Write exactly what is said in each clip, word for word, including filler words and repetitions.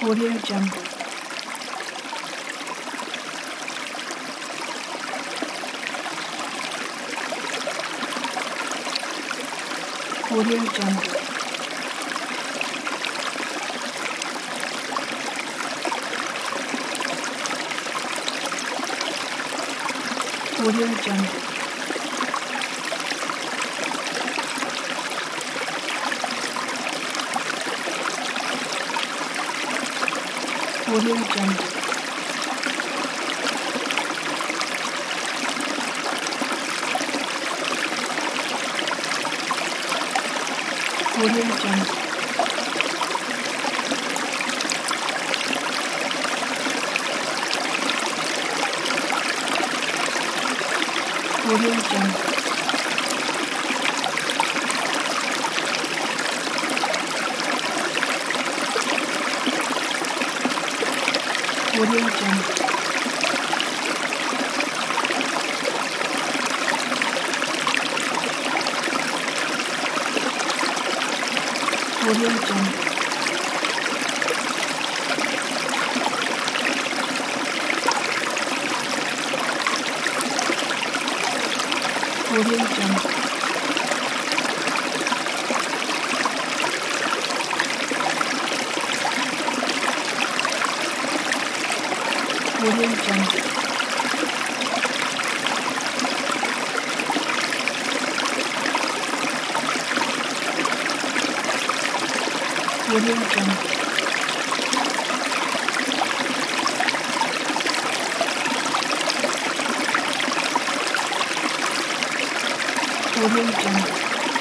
Audio Jungle. Audio Jungle. Audio Jungle. Audio Jungle. Audio Jungle. Audio Jungle. Audio Jungle. Audio Jungle. Audio Jungle. Audio Jungle. Audio Jungle. Audio Jungle.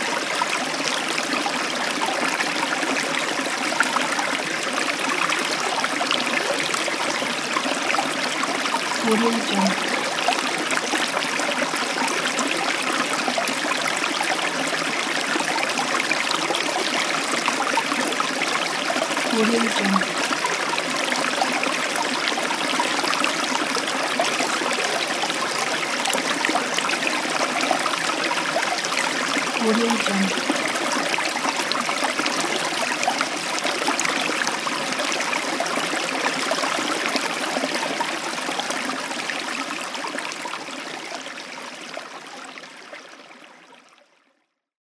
Audio Jungle. Audio Jungle. Audio Jungle.